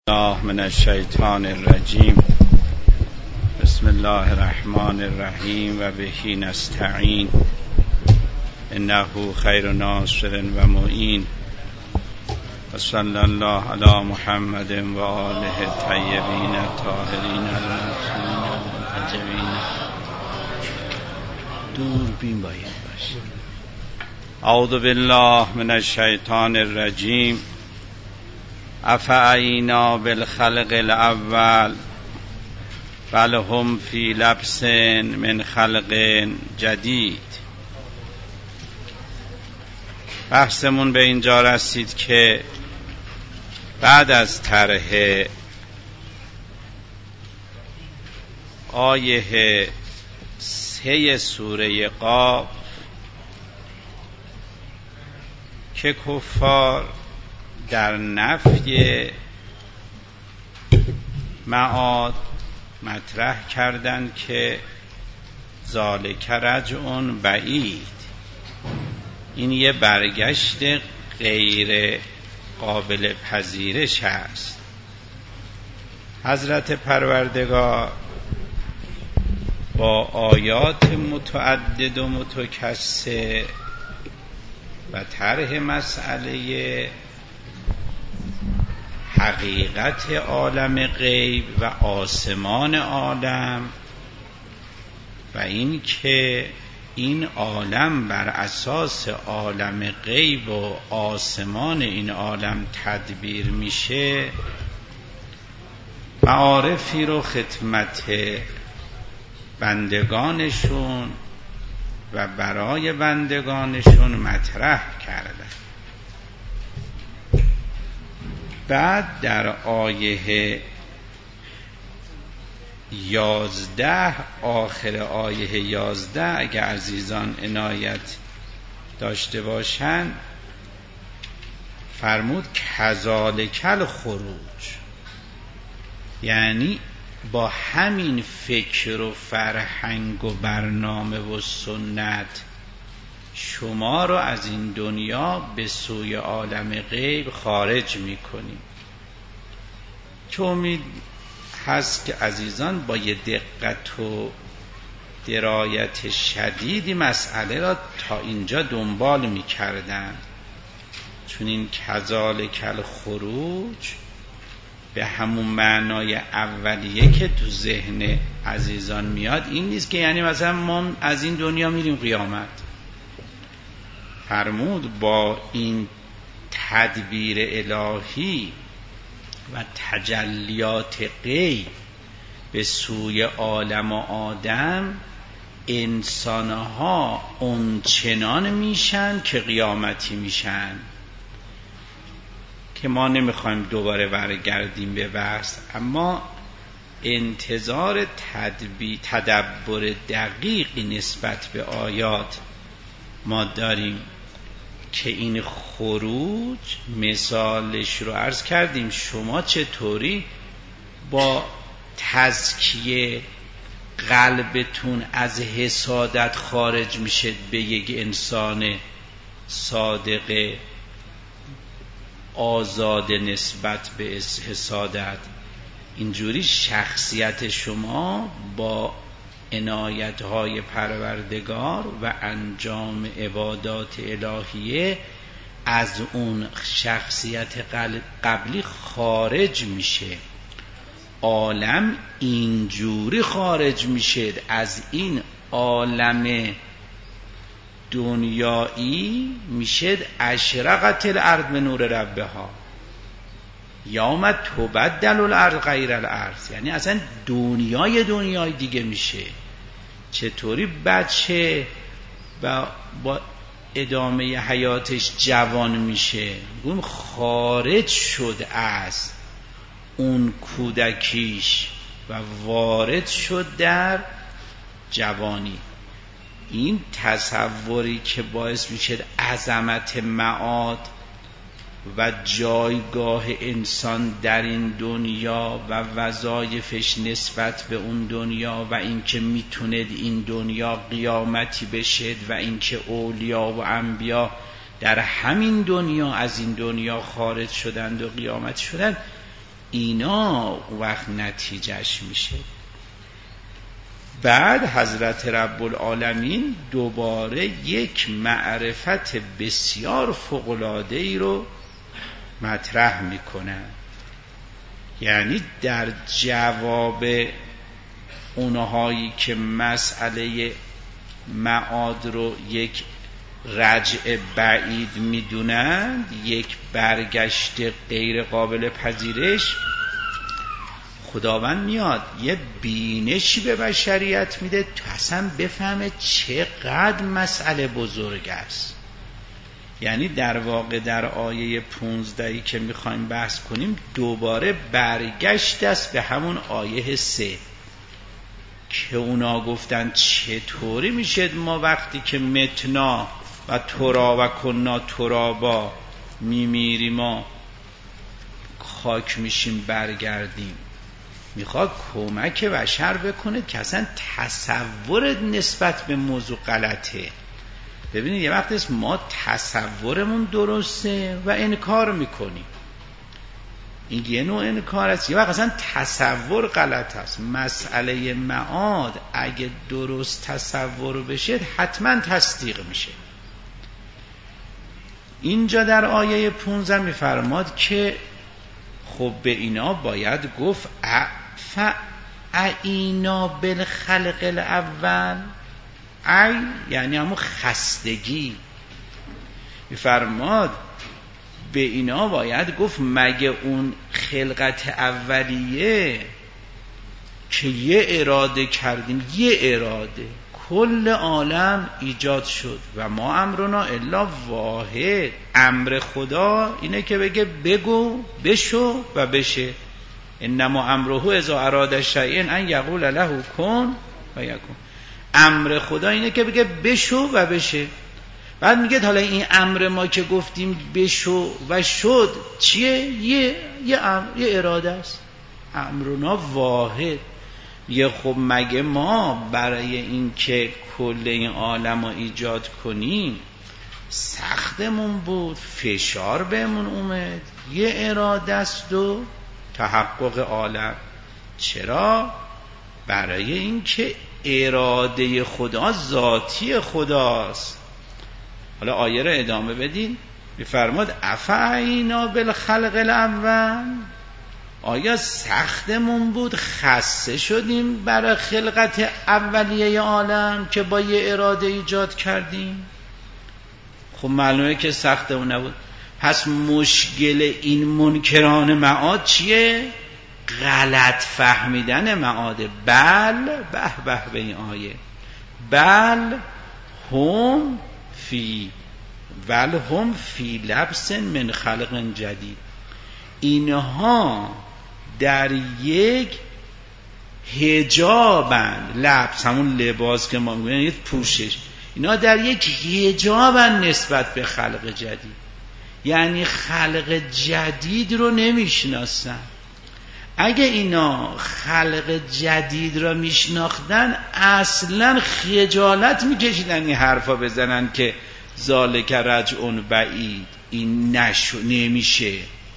الله من الشیطان الرجیم. بسم الله الرحمن الرحیم و به نستعین انه خیر ناصر و معین و صلی الله علی محمد و آله الطیبین الطاهرین المعصومین المنتجبین. دوربین باید باشه. اعوذ بالله من الشیطان الرجیم. افعینا بالخلق الاول بل هم فی لبس من خلق جدید. بحثمون به اینجا رسید که بعد از طرح آیه 3 سوره قاف که کفار در نفی معاد مطرح کردند که ذالک رجع بعید، این یه برگشت غیر قابل پذیرش است. حضرت پروردگار با آیات متعدد و متکثر و طرح مسئله حقیقت عالم غیب و آسمان عالم و این که این عالم بر اساس عالم غیب و آسمان این عالم تدبیر میشه، معارفی رو خدمت بندگانشون و برای بندگانشون مطرح کردن. بعد در آیه 11 آخر آیه 11 اگر عزیزان عنایت داشته باشند فرمود کذالک الخروج، یعنی با همین فکر و فرهنگ و برنامه و سنت شما رو از این دنیا به سوی عالم غیب خارج میکنیم. که امید هست که عزیزان با یه دقت و درایت شدیدی مسئله را تا اینجا دنبال میکردن، چون این کذالک الخروج به همون معنای اولیه که تو ذهن عزیزان میاد این نیست که یعنی مثلا ما از این دنیا میریم قیامت. فرمود با این تدبیر الهی و تجلیات غیب به سوی عالم و آدم انسانها اونچنان میشن که قیامتی میشن، که ما نمیخوایم دوباره برگردیم به بحث، اما انتظار تدبر دقیقی نسبت به آیات ما داریم که این خروج مثالش رو عرض کردیم. شما چطوری با تزکیه قلبتون از حسادت خارج میشه به یک انسان صادق آزاد نسبت به حسادت؟ اینجوری شخصیت شما با عنایت‌های پروردگار و انجام عبادات الهیه از اون شخصیت قبلی خارج میشه. عالم اینجوری خارج میشه از این عالم دنیایی، میشه اشرقت الارض بنور ربها یوم تبدل الارض غیر الارض، یعنی اصلا دنیای دیگه میشه. چطوری بچه با ادامه حیاتش جوان میشه؟ اون خارج شد از اون کودکیش و وارد شد در جوانی. این تصوری که باعث میشه عظمت معاد و جایگاه انسان در این دنیا و وظایفش نسبت به اون دنیا و اینکه میتونه این دنیا قیامتی بشه و اینکه اولیا و انبیا در همین دنیا از این دنیا خارج شدند و قیامت شدند، اینا وقت نتیجهش میشه. بعد حضرت رب العالمین دوباره یک معرفت بسیار فوق‌العاده‌ای رو مطرح میکنن. یعنی در جواب اونهایی که مسئله معاد رو یک رجع بعید میدونند، یک برگشت غیر قابل پذیرش، خداوند میاد یه بینشی به بشریت میده تا اصلا بفهمه چقدر مسئله بزرگ است. یعنی در واقع در آیه 15 که میخوایم بحث کنیم دوباره برگشت است به همون آیه 3 که اونا گفتن چطوری میشه ما وقتی که متنا و ترا و کنا ترابا میمیریم ما خاک میشیم برگردیم. میخواد کمک بشر بکنه که اصلا تصور نسبت به موضوع غلطه. ببینید یه وقت است ما تصورمون درسته و انکار میکنیم، این یه نوع انکار است. یه وقت اصلا تصور غلط است. مسئله معاد اگه درست تصور بشه حتما تصدیق میشه. اینجا در آیه 15 میفرماد که خب به اینا باید گفت اینا بالخلق الاول، ای یعنی همون خستگی. میفرماد به اینا باید گفت مگه اون خلقت اولیه که یه اراده کردیم، یه اراده کل عالم ایجاد شد و ما امرنا الا واحد. امر خدا اینه که بگه بگو بشو و بشه. انما امره اذا اراد شیئا ان یقول له کن و یکون. امر خدا اینه که بگه بشو و بشه. بعد میگه حالا این امر ما که گفتیم بشو و شد چیه؟ یه اراده است. امرنا واحد. یه خب مگه ما برای این که کل این عالم رو ایجاد کنیم سختمون بود، فشار بهمون اومد، یه اراده است و تحقق عالم. چرا؟ برای این که اراده خدا ذاتی خداست. حالا آیه رو ادامه بدین. میفرماد افعینا بالخلق الاول، آیا سختمون بود خسته شدیم برای خلقت اولیه عالم که با یه اراده ایجاد کردیم؟ خب معلومه که سختمون نبود. پس مشکل این منکران معاد چیه؟ غلط فهمیدن معاده. بل به این آیه بل هم فی لبس من خلق جدید. اینها در یک حجابن. لبس همون لباس که ما میگیم پوشش. اینا در یک حجابن نسبت به خلق جدید. یعنی خلق جدید رو نمیشناسن. اگه اینا خلق جدید رو میشناختن اصلا خجالت میکشیدن این حرفا بزنن که ذالک رجع بعید. این نمیشه.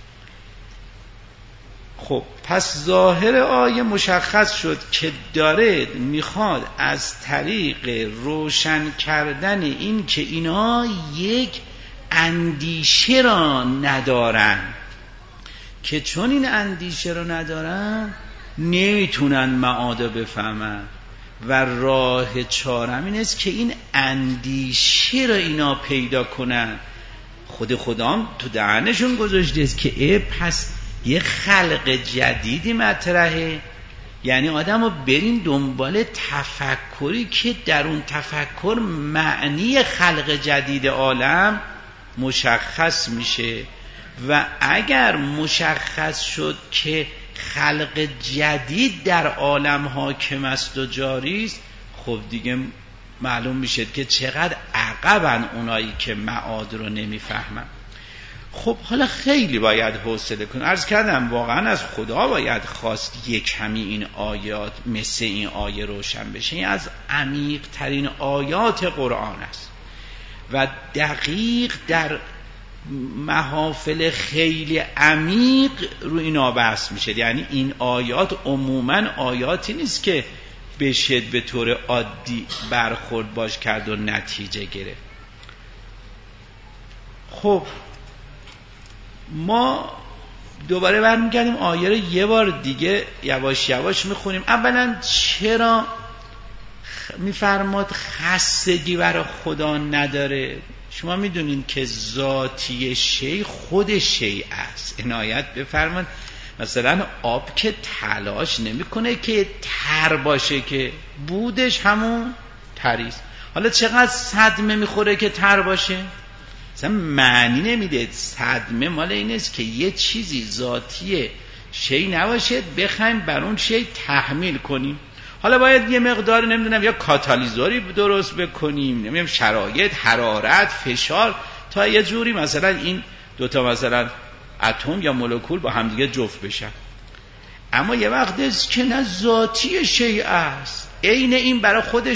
خب پس ظاهر آیه مشخص شد که داره میخواد از طریق روشن کردن این که اینا یک اندیشه را ندارن، که چون این اندیشه را ندارن نمیتونن معاده بفهمن و راه چارم این است که این اندیشه را اینا پیدا کنن. خدام تو دهنشون گذاشته است که پس یه خلق جدیدی مطرحه. یعنی آدم رو برین دنبال تفکری که در اون تفکر معنی خلق جدید عالم مشخص میشه. و اگر مشخص شد که خلق جدید در عالم حاکم است و جاری است، خب دیگه معلوم میشه که چقدر عقبن اونایی که معاد رو نمیفهمن. خب حالا خیلی باید حوصله کنیم. عرض کردم واقعا از خدا باید خواست یک کمی این آیات مثل این آیه روشن بشه. این از عمیق ترین آیات قرآن است و دقیق در محافل خیلی عمیق رو اینا بحث میشه. یعنی این آیات عموما آیاتی نیست که بشه به طور عادی برخورد باش کرد و نتیجه گرفت. خب ما دوباره برمیگردیم آیه رو یه بار دیگه یواش یواش میخونیم. اولا چرا میفرماد خستگی برای خدا نداره؟ شما میدونین که ذاتی شی خود شی است. عنایت بفرماد مثلا آب که تلاش نمیکنه که تر باشه، که بودش همون تریست. حالا چقدر صدمه میخوره که تر باشه؟ مثلا معنی نمیده. صدمه مال این است که یه چیزی ذاتی شی نباشه بخوایم بر اون شی تحمیل کنیم. حالا باید یه مقدار نمیدونم یا کاتالیزوری درست بکنیم، نمیدونم شرایط، حرارت، فشار، تا یه جوری مثلا این دوتا مثلا اتم یا مولکول با همدیگه جفت بشن. اما یه وقت است که نه ذاتی شیء است. عین این برای خود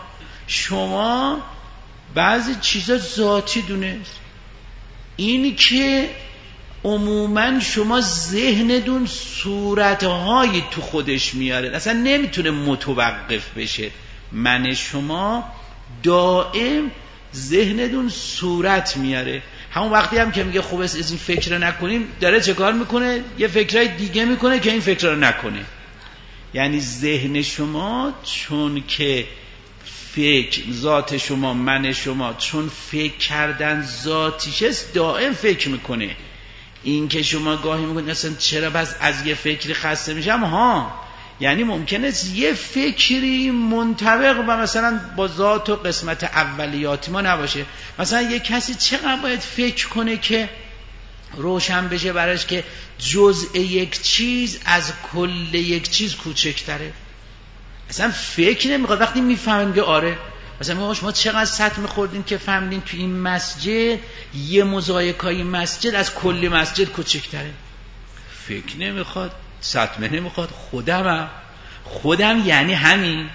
شما بعضی چیزا ذاتی دونست. این که عموما شما ذهنتون صورتهایی تو خودش میاره، اصلا نمیتونه متوقف بشه. من شما دائم ذهنتون صورت میاره. همون وقتی هم که میگه خوب است از این فکر نکنیم، داره چه کار میکنه؟ یه فکرای دیگه میکنه که این فکر رو نکنه. یعنی ذهن شما چون که فکر ذات شما، من شما چون فکر کردن ذاتیش است، دائم فکر میکنه. این که شما گاهی میگید اصلا چرا بس از یه فکری خسته میشم، یعنی ممکنه یه فکری منطبق و مثلا با ذات و قسمت اولیات ما نباشه. مثلا یه کسی چقدر باید فکر کنه که روشن بشه براش که جزء یک چیز از کل یک چیز کوچکتره. اصلا فکر نمیخواد. وقتی میفهمیم که آره، مثلا ما چقدر سطح میخوردیم که فهمیدیم تو این مسجد یه موزاییکای مسجد از کلی مسجد کوچکتره. فکر نمیخواد، سطح نمیخواد. خودم یعنی همین.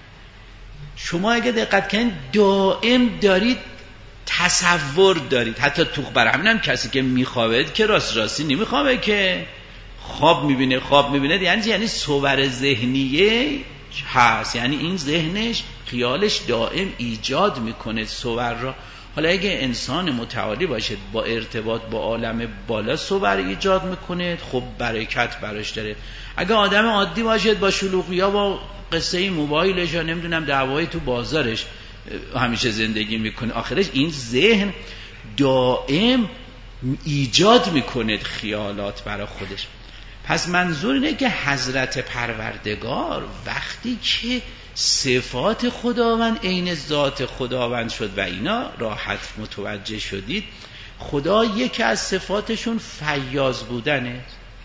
شما اگه دقت کنید دائم دارید تصور دارید. حتی تو برای همینم کسی که میخوابه که راستی نمیخوابه، که خواب میبینه یعنی صور ذهنیه هست. یعنی این ذهنش خیالش دائم ایجاد میکنه صور را. حالا اگه انسان متعالی باشه با ارتباط با عالم بالا صور ایجاد میکنه، خب برکت براش داره. اگه آدم عادی باشه با شلوغیا، با قصه موبایلش یا نمیدونم دعوایی تو بازارش همیشه زندگی میکنه، آخرش این ذهن دائم ایجاد میکنه خیالات برای خودش. پس منظور اینه که حضرت پروردگار وقتی که صفات خداوند عین ذات خداوند شد و اینا راحت متوجه شدید، خدا یکی از صفاتشون فیاض بودنه،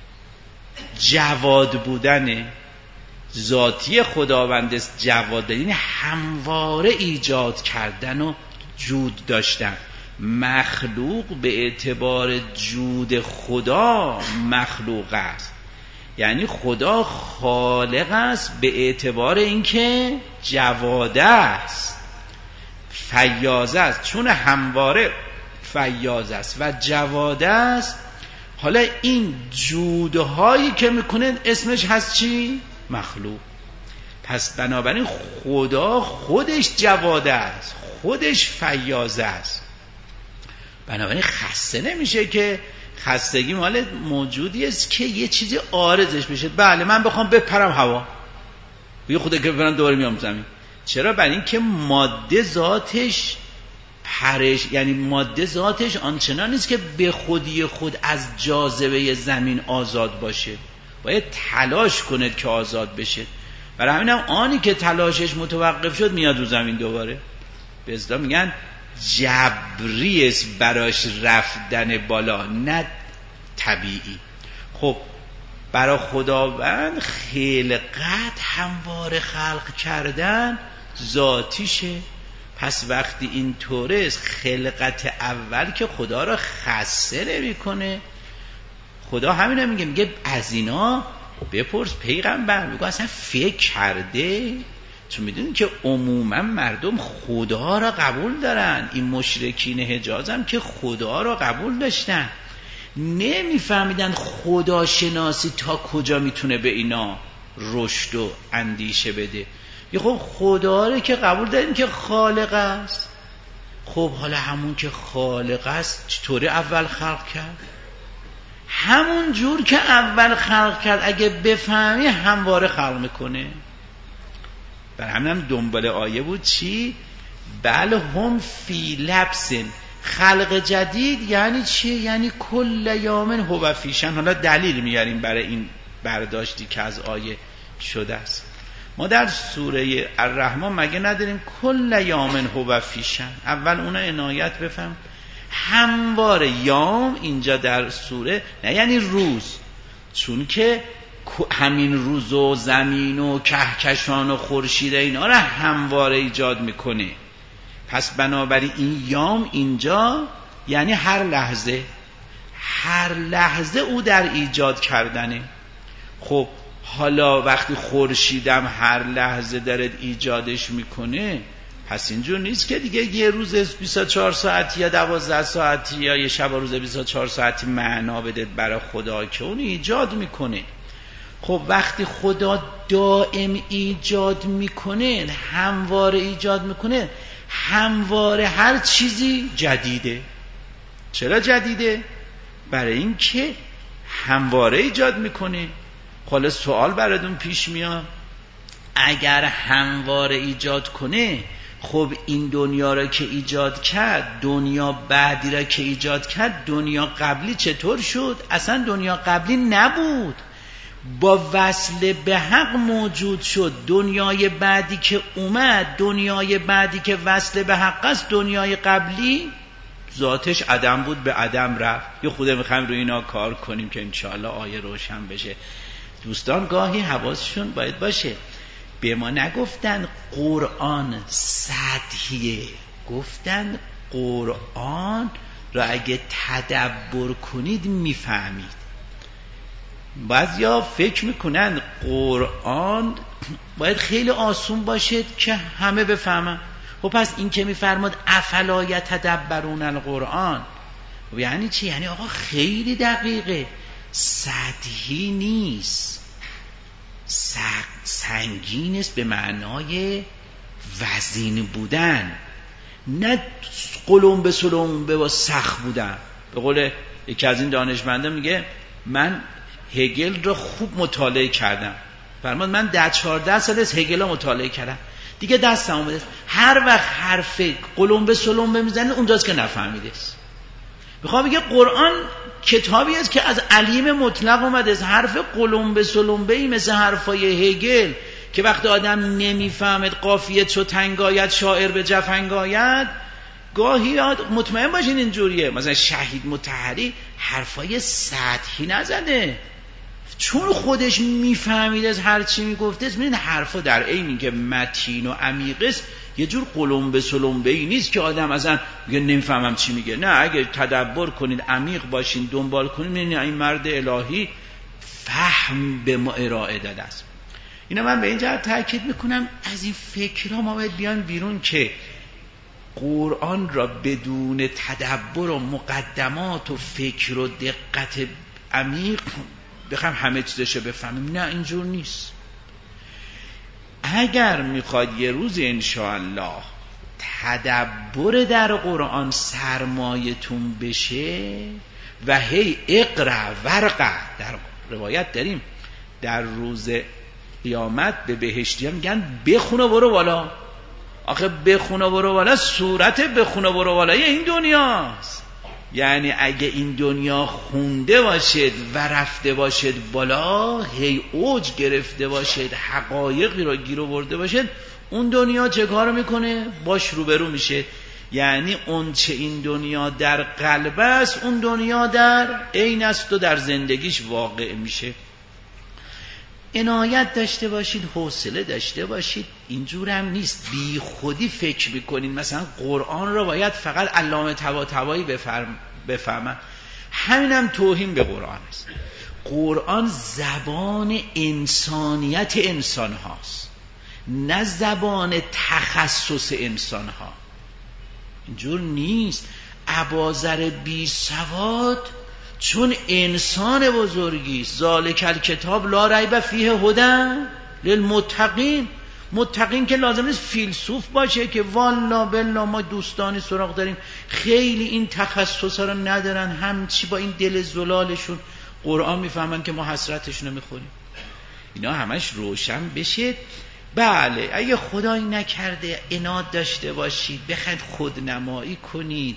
جواد بودنه. ذاتی خداوند است جواد، یعنی همواره ایجاد کردن و جود داشتن. مخلوق به اعتبار جود خدا مخلوق است، یعنی خدا خالق است به اعتبار اینکه جواده است، فیاض است. چون همواره فیاض است و جواده است، حالا این جودهایی که میکنه اسمش هست چی؟ مخلوق. پس بنابراین خدا خودش جواده است، خودش فیاض است. بنابراین خسته نمیشه، که خستگی مال موجودی است که یه چیزی عارضش بشه. بله من بخوام بپرم هوا، بگه خدا که بپرم دوباره میام زمین. چرا؟ برای این که ماده ذاتش پرش، یعنی ماده ذاتش آنچنان نیست که به خودی خود از جاذبه زمین آزاد باشه، باید تلاش کنه که آزاد بشه. برای همین هم آنی که تلاشش متوقف شد میاد رو زمین دوباره. به اصطلاح میگن جبری است براش رفتن بالا، نه طبیعی. خب برای خداوند خلقت همواره خلق کردن ذاتیشه. پس وقتی این طوره است، خلقت اول که خدا را خسته نمی کنه. خدا همین میگه از اینا بپرس پیغمبر، میگه اصلا فکر کرده چون میدونین که عموما مردم خدا را قبول دارن، این مشرکین حجاز هم که خدا را قبول داشتن، نمیفهمیدن خداشناسی تا کجا میتونه به اینا رشد و اندیشه بده. یه خب خدا رو که قبول داریم که خالق است، خب حالا همون که خالق است چطوری اول خلق کرد؟ همون جور که اول خلق کرد اگه بفهمی همواره خلق میکنه. بر همینم دنبال آیه بود چی؟ بل هم فی لبس. خلق جدید یعنی چی؟ یعنی کل یومن هو فیشن. حالا دلیل میاریم برای این برداشتی که از آیه شده است. ما در سوره الرحمن مگه نداریم کل یومن هو فیشن؟ اول اون عنایت بفهم. همواره یوم اینجا در سوره نه یعنی روز، چون که همین روز و زمین و کهکشان و خورشید اینا را همواره ایجاد میکنه. پس بنابراین این یوم اینجا یعنی هر لحظه، هر لحظه او در ایجاد کردنه. خب حالا وقتی خورشیدم هر لحظه داره ایجادش میکنه، پس اینجور نیست که دیگه یه روز 24 ساعتی یا 12 ساعتی یا یه شب روز 24 ساعتی معنا بده برای خدا که اون ایجاد میکنه. خب وقتی خدا دائم ایجاد میکنه، همواره ایجاد میکنه، همواره هر چیزی جدیده. چرا جدیده؟ برای این که همواره ایجاد میکنه. حالا سوال براتون پیش میاد، اگر همواره ایجاد کنه، خب این دنیا را که ایجاد کرد، دنیا بعدی را که ایجاد کرد، دنیا قبلی چطور شد؟ اصلا دنیا قبلی نبود، با وصل به حق موجود شد. دنیای بعدی که اومد، دنیای بعدی که وصل به حق است، دنیای قبلی ذاتش عدم بود، به عدم رفت. یه خوده میخوایم روی اینا کار کنیم که انشاءالله آیه روشن بشه. دوستان گاهی حواسشون باید باشه، به ما نگفتن قرآن سطحیه، گفتن قرآن را اگه تدبر کنید میفهمید. بعضیا فکر میکنن قرآن باید خیلی آسون باشه که همه بفهمن. خب پس این که میفرماد افلا یتدبرون القرآن یعنی چی؟ یعنی آقا خیلی دقیقه، سطحی نیست، سنگین است به معنای وزین بودن، نه قلمبه سلمبه و سخت بودن. به قول یکی از این دانشمندا میگه من هگل رو خوب مطالعه کردم، فرمود من 14 سال از هگل رو مطالعه کردم، دیگه دستم اومده، هر وقت حرف قلمبه سلمبه میزنه اونجاست که نفهمیده است. میخوام بگه قرآن کتابی است که از علیم مطلق اومده است. حرف قلمبه سلمبه ای مثل حرفای هگل که وقتی آدم نمیفهمد قافیه چو تنگ آید شاعر به جفنگ آید، گاهی مطمئن باشین اینجوریه. مثلا شهید مطهری حرفای سطحی نزده، چون خودش میفهمید از هر چی میگفته. ببینید حرفا در عین که متین و عمیق است، یه جور قلمبه سلمبه ای نیست که آدم اصلا میگه نمیفهمم چی میگه. نه، اگه تدبر کنید، عمیق باشین، دنبال کنید، میبینید این مرد الهی فهم به ما ارائه داده است. اینا من به این جهت تاکید میکنم از این فکرها ما باید بیان بیرون که قرآن را بدون تدبر و مقدمات و فکر و دقت عمیق بخوام همه چیزشو بفهمیم. نه، اینجور نیست. اگر میخواد یه روز انشاءالله تدبر در قرآن سرمایتون بشه و هی اقرأ ورقه، در روایت داریم در روز قیامت به بهشتی ها میگن بخونه برو بالا. آخه بخونه برو بالا صورت بخونه برو بالای این دنیاست. یعنی اگه این دنیا خونده باشد و رفته باشد بالا، هی اوج گرفته باشد، حقایقی رو گیر آورده باشد، اون دنیا چه کار میکنه؟ باش روبرو میشه. یعنی اون چه این دنیا در قلب است، اون دنیا در عین است و در زندگیش واقع میشه. عنایت داشته باشید، حوصله داشته باشید. اینجور هم نیست بی خودی فکر میکنین مثلا قرآن را باید فقط علامه طباطبایی بفهمن. همینم توهین به قرآن است. قرآن زبان انسانیت انسان هاست. نه زبان تخصص انسان ها. اینجور نیست. اباذر بی سواد چون انسان بزرگی است. ذالک الکتاب لا ریب فیه هدی للمتقین. متقین که لازم نیست فیلسوف باشه که والا بلا ما دوستانی سراغ داریم خیلی این تخصصا رو ندارن، همچی با این دل زلالشون قرآن میفهمن که ما حسرتشون رو میخوریم. اینا همش روشن بشه. بله اگه خدایی نکرده عناد داشته باشید، بخواید خودنمایی کنید،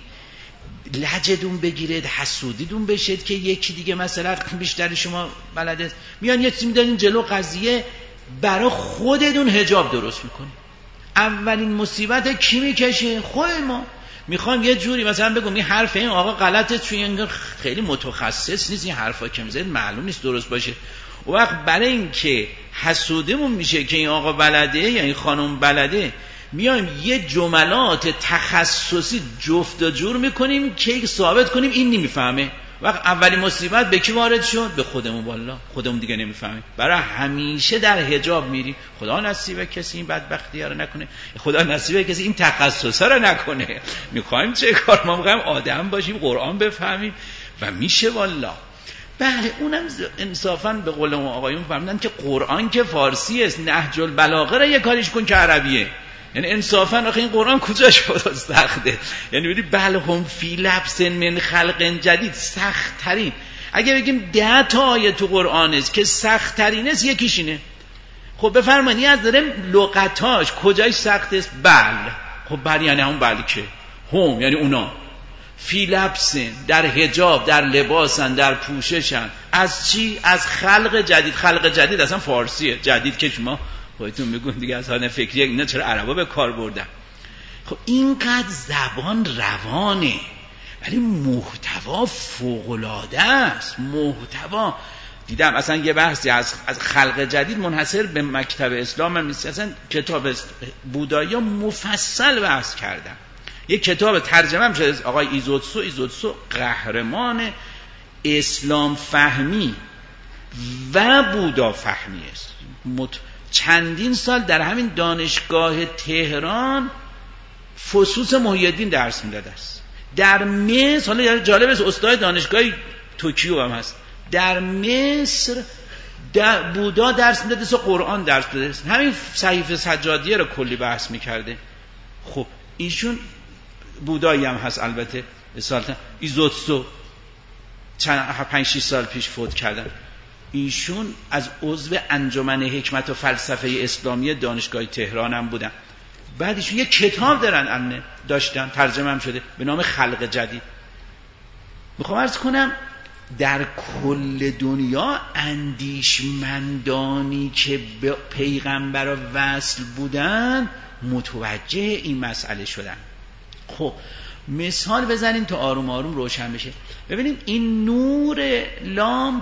لجدون بگیرید، حسودیدون بشید که یکی دیگه مثلا بیشتر شما بلده میان یه چیزی میدارین جلو قضیه، برای خودتون حجاب درست میکنید. اولین مصیبت کی میکشه؟ خود ما. میخوام یه جوری مثلا بگم این حرف این آقا غلطه، چون انگار خیلی متخصص نیست این حرفا که میزنید، معلوم نیست درست باشه. و وقت برای این که حسودمون میشه که این آقا بلده یا این خانم بلده، میایم یه جملات تخصصی جفت و جور میکنیم که ثابت کنیم این نمیفهمه. وقت اولین مصیبت به کی وارد شد؟ به خودمون. والله خودمون دیگه نمیفهمیم، برای همیشه در حجاب میریم. خدا نصیب کسی این بدبختی ها رو نکنه، خدا نصیب کسی این تخصص ها رو نکنه. میخوایم چه کار؟ ما میخوایم آدم باشیم، قرآن بفهمیم و میشه والله. بله اونم انصافا به قول ما آقایون فهمیدن که قرآن که فارسی است، نهج البلاغه رو یه کاریش کن که عربیه. یعنی انصافا آخه این قرآن کجاش خدا سخته؟ یعنی ببینید بل هم فی لبس من خلق جدید، سخت ترین. اگه بگیم 10 تا آیه تو قرآن است که سخت ترین است، یکیش اینه. خب بفرمایید از داریم لغتاش کجاش سخت است؟ بل. خب بل یعنی همون بل که هم یعنی اونا فی لبسن، در حجاب، در لباسن، در پوششن. از چی؟ از خلق جدید. خلق جدید اصلا فارسیه، جدید که شما خودتون میگون دیگه از حال فکریه، اینا چرا عربا به کار بردن؟ خب اینقدر زبان روانه ولی محتوا فوق‌العاده است. محتوا دیدم اصلا یه بحثی از خلق جدید منحصر به مکتب اسلام هم نیست، اصلا کتاب بودایی مفصل بحث کردن. یک کتاب ترجمه هم شده آقای ایزوتسو قهرمان اسلام فهمی و بودا فهمی است. چندین سال در همین دانشگاه تهران فصوص محی الدین درس میداده است. در مصر، حالا جالب است استاد دانشگاه توکیو هم هست، در مصر در بودا درس میداده است و قرآن درس میداده است. همین صحیفه سجادیه رو کلی بحث میکرده. خب ایشون بودایی هم هست البته. ایزوتسو 5-6 سال پیش فوت کردن. ایشون از عضو انجمن حکمت و فلسفه اسلامی دانشگاه تهران هم بودن. بعد ایشون یک کتاب داشتن ترجمه هم شده به نام خلق جدید. میخوام عرض کنم در کل دنیا اندیشمندانی که به پیغمبر وصل بودن متوجه این مسئله شدن. خب مثال بزنیم تا آروم آروم روشن بشه. ببینید این نور لامپ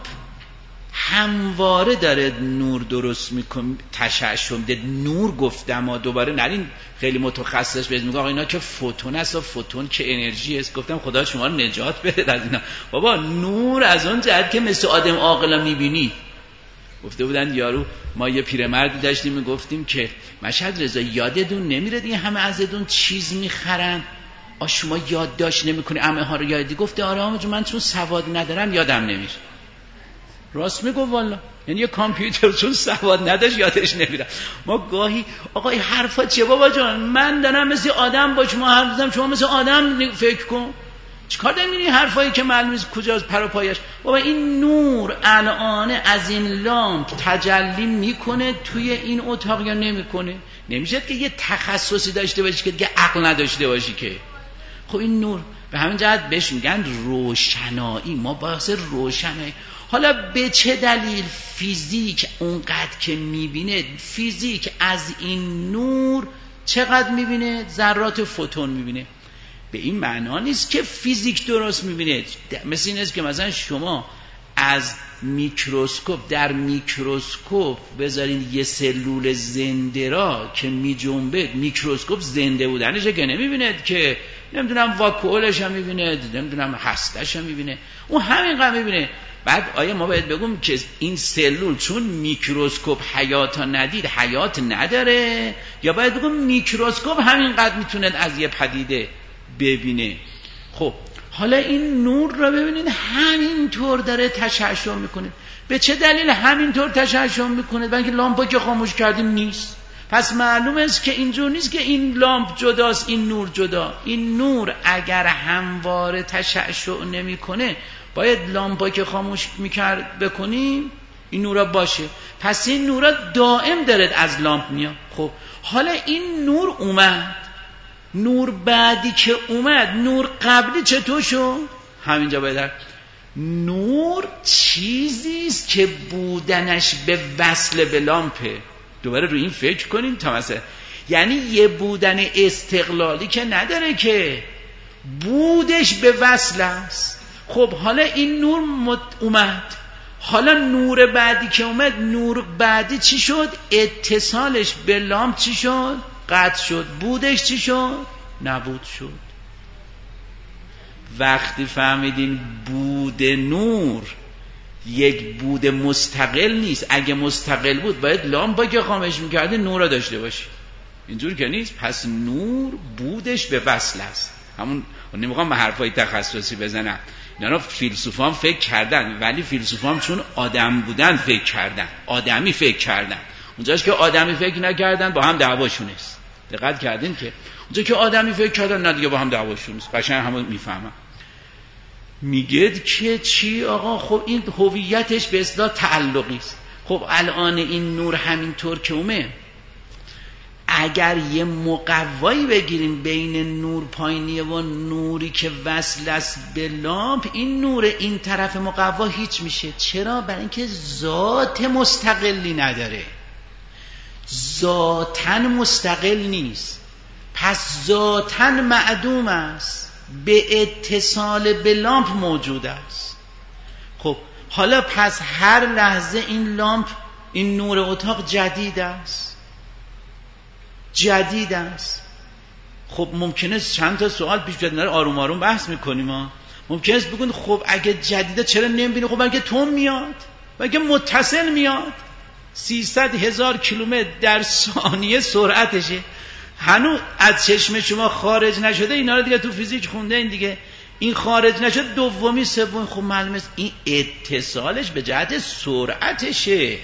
همواره داره نور درست میکنه، تشعشع میده. نور گفتم دوباره نرین خیلی متخصص بهش میگه آقا اینا که فوتون است و فوتون که انرژی است. گفتم خدا شما رو نجات بده از اینا. بابا نور از اون جهت که مثل آدم عاقل میبینی. گفته بودن یارو، ما یه پیرمردی داشتیم میگفتیم که مشهد رضا یادتون نمیره این همه ازتون چیز میخرن، شما یادداشت نمیکنی همه ها رو یادی؟ گفته آره آقا من چون سواد ندارم یادم نمیره. راست میگو والا، یعنی یه کامپیوتر چون سواد نداشت یادش نمیره. ما گاهی آقا این حرفا چیه بابا جان؟ من دارم مثل آدم با شما حرف میزنم، شما مثل آدم فکر کن. چیکار دارین این حرفایی که معلوم نیست کجاست پر و پایش؟ بابا این نور الان از این لامپ تجلی میکنه توی این اتاق یا نمیکنه؟ نمیشه که یه تخصصی داشته باشی که دیگه عقل نداشته باشی که. خب این نور به همین جهت بهش میگن روشنایی. ما باعث روشنایی. حالا به چه دلیل فیزیک اونقدر که میبینه، فیزیک از این نور چقدر میبینه؟ ذرات فوتون میبینه. به این معنا نیست که فیزیک درست میبینه. مثل این است که مثلا شما از میکروسکوپ، در میکروسکوپ بذارین یه سلول زنده را که میجنبه، میکروسکوپ زنده بودنش که نمیبیند که، نمیدونم واکوولش هم میبینه، نمیدونم هستش هم میبینه، اون همین قدر میبینه. بعد آیا ما باید بگم که این سلول چون میکروسکوپ حیات ندید حیات نداره، یا باید بگم میکروسکوپ همینقدر میتونه از یه پدیده ببینه؟ خب حالا این نور را ببینید همینطور داره تشعشع میکنه. به چه دلیل همینطور تشعشع میکنه؟ برای اینکه لامپا که خاموش کردیم نیست. پس معلوم است که اینجور نیست که این لامپ جداست این نور جدا. این نور اگر همواره تشعشع نمیکنه باید لامپا که خاموش میکرد بکنیم این نورا باشه. پس این نورا دائم داره از لامپ میاد. خب حالا این نور اومد، نور بعدی که اومد، نور قبلی چطور شد؟ همینجا باید نور چیزیست که بودنش به وصل به لامپه. دوباره روی این فکر کنیم تا مثلا یعنی یه بودن استقلالی که نداره، که بودش به وصل است. خب حالا این نور اومد، حالا نور بعدی که اومد، نور بعدی چی شد؟ اتصالش به لامپ چی شد؟ قطع شد. بودش چی شد؟ نبود شد. وقتی فهمیدین بود نور یک بود مستقل نیست، اگه مستقل بود باید لامپا که خاموش میکرده نور را داشته باشی، اینجور که نیست. پس نور بودش به وصل است. همون نمیخوام به حرفای تخصصی بزنم، اینا فیلسوفان فکر کردن، ولی فیلسوفان چون آدم بودن فکر کردن، آدمی فکر کردن. اونجاش که آدمی فکر نکردن با هم دعواشون است. دقت کردین که اونجا که آدمی فکر کردن نه دیگه با هم دعواشون است. قشنگ همون میفهمم. میگید که چی آقا؟ خب این هویتش به اصطلاح تعلقی است. خب الان این نور همینطور که اومه، اگر یه مقوایی بگیریم بین نور پایینیه و نوری که وصل است به لامپ، این نور این طرف مقوا هیچ میشه. چرا؟ برای اینکه ذات مستقلی نداره، ذاتاً مستقل نیست، پس ذاتاً معدوم است، به اتصال به لامپ موجود است. خب حالا پس هر لحظه این لامپ، این نور اتاق جدید است، جدید است. خب ممکنه چند تا سوال پیش بیاد، آروم آروم بحث میکنیم ها. ممکنه است بگن خب اگه جدیده چرا نمیبینی؟ خب اگه تون میاد، اگه متصل میاد، 300,000 کیلومتر در ثانیه سرعتشه، هنوز از چشم شما خارج نشده. اینا رو دیگه تو فیزیک خونده این دیگه، این خارج نشد دومی سومی. خب معلومه این اتصالش به جهت سرعتشه.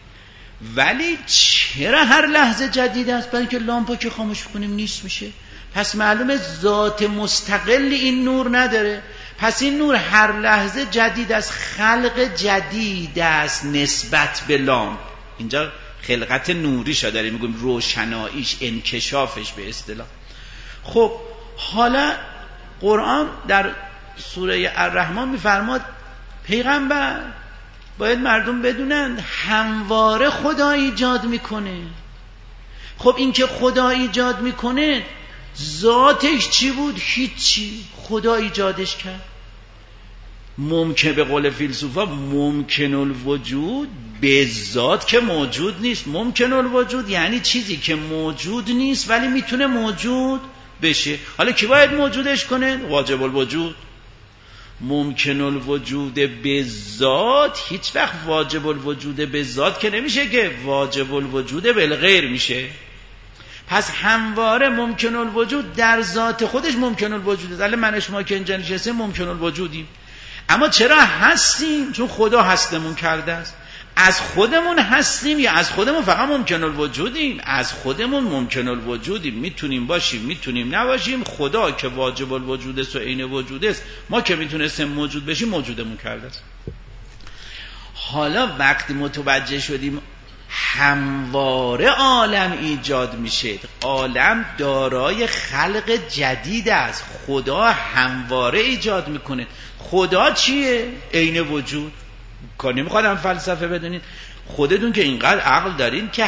ولی چرا هر لحظه جدید است؟ برای اینکه لامپا که خاموش کنیم نیست میشه. پس معلومه ذات مستقلی این نور نداره. پس این نور هر لحظه جدید است، خلق جدید است نسبت به لامپ. اینجا خلقت نوریش داریم میگیم، روشناییش، انکشافش به اصطلاح. خب حالا قرآن در سوره الرحمن میفرماد پیغمبر باید مردم بدونن همواره خدا ایجاد میکنه. خب این که خدا ایجاد میکنه ذاتش چی بود؟ هیچی، خدا ایجادش کرد. ممکن به قول فیلسوفا ممکن الوجود به ذات که موجود نیست. ممکن الوجود یعنی چیزی که موجود نیست ولی میتونه موجود بشه. حالا کی باید موجودش کنه؟ واجب الوجود. ممکن الوجود به ذات هیچ وقت واجب الوجود به ذات که نمیشه، که واجب الوجود بالغیر میشه. پس همواره ممکن الوجود در ذات خودش ممکن الوجود است. الان من شما که اینجا نشستیم ممکن الوجودیم، اما چرا هستیم؟ چون خدا هستمون کرده است. از خودمون هستیم یا از خودمون فقط ممکن الوجودیم؟ از خودمون ممکن الوجودیم، میتونیم باشیم میتونیم نباشیم. خدا که واجب الوجود است و عین وجود است، ما که میتونستیم موجود بشیم موجودمون کرده است. حالا وقتی متوجه شدیم همواره عالم ایجاد میشه، عالم دارای خلق جدید است، خدا همواره ایجاد میکنه. خدا چیه؟ عین وجود. کار نمیخوادم فلسفه بدونید، خودتون که اینقدر عقل دارین که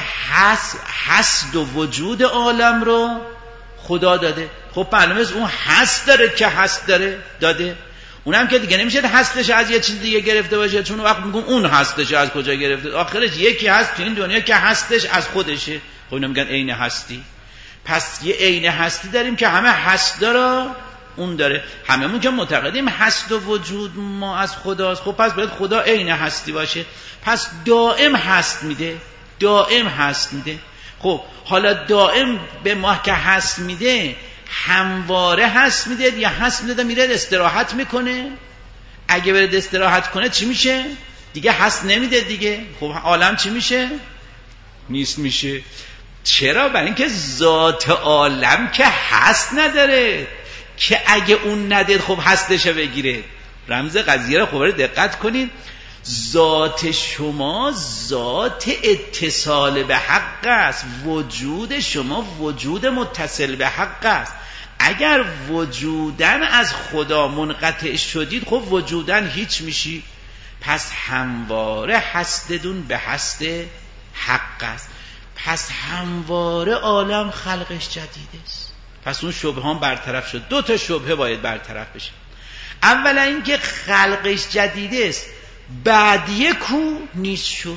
هست و وجود عالم رو خدا داده. خب معلومه اون هست داره که هست داده. اونم که دیگه نمیشه هستش از یه چیز دیگه گرفته باشه، چون وقت میگم اون هستش از کجا گرفته؟ آخرش یکی هست تو این دنیا که هستش از خودشه. خب اینا میگن عین هستی. پس یه عین هستی داریم که همه هست داره اون داره. هممون که معتقدیم هست و وجود ما از خداست، خب پس باید خدا عین هستی باشه، پس دائم هست میده، دائم هست میده. خب حالا دائم به ما که هست میده همواره هست میده یا هست میده میره استراحت میکنه؟ اگه بره استراحت کنه چی میشه؟ دیگه هست نمیده دیگه. خب عالم چی میشه؟ نیست میشه. چرا؟ برای اینکه ذات عالم که هست نداره که اگه اون نده خب هستشه بگیره. رمز قضیه رو خب دقت کنید. ذات شما ذات اتصال به حق است، وجود شما وجود متصل به حق است. اگر وجودن از خدا منقطع شدید خب وجودن هیچ میشی. پس همواره هستدون به هست حق است. پس همواره عالم خلقش جدید است. پس اون شبهه هم برطرف شد. 2 تا شبهه باید برطرف بشه. اولا اینکه خلقش جدید است، بعدیه کو نیست شد.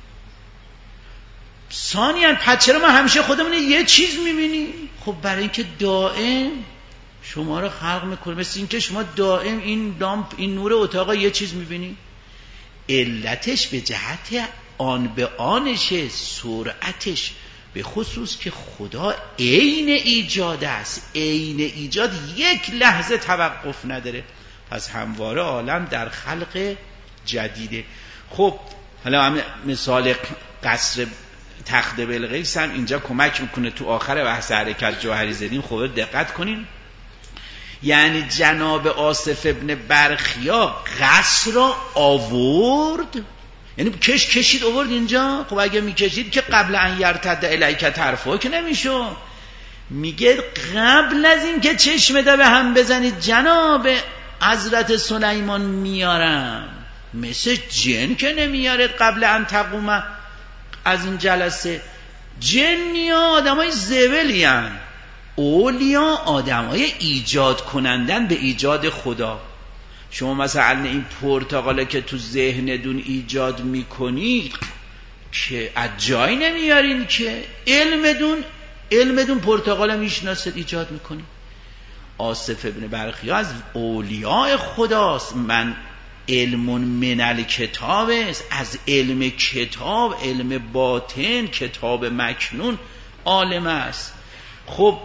ثانیاً پس چرا ما همیشه خودمون یه چیز میبینی؟ خب برای اینکه دائم شما رو خلق میکنه. مثل اینکه شما دائم این لامپ این نور اتاق یه چیز میبینی. علتش به جهت آن به آنشه، سرعتش، به خصوص که خدا عین ایجاد است. عین ایجاد یک لحظه توقف نداره. پس همواره عالم در خلق جدیده. خب حالا مثال قصر تخت بلقیس هم اینجا کمک میکنه. تو آخر بحث حرکت جوهری زدیم خب دقت کنین. یعنی جناب آصف ابن برخیا قصر را آورد، یعنی کشید آورد اینجا. خب اگه میکشید که قبل ان یرتد الیک طرفه که نمیشو. میگه قبل از این که چشم ده به هم بزنید جناب حضرت سلیمان میارم. مثل جن که نمیارد قبل ان تقوم از این جلسه. جنیا آدمای زبلی هن، اولیا آدمای ایجاد کنندن به ایجاد خدا. شما مثلا این پرتقاله که تو ذهنتون ایجاد میکنید که از جای نمیارین که علمتون پرتقاله میشناسید ایجاد میکنید. آصف ابن برخیا از اولیاء خداست. من علم من الکتاب است، از علم کتاب، علم باطن، کتاب مکنون عالم است. خب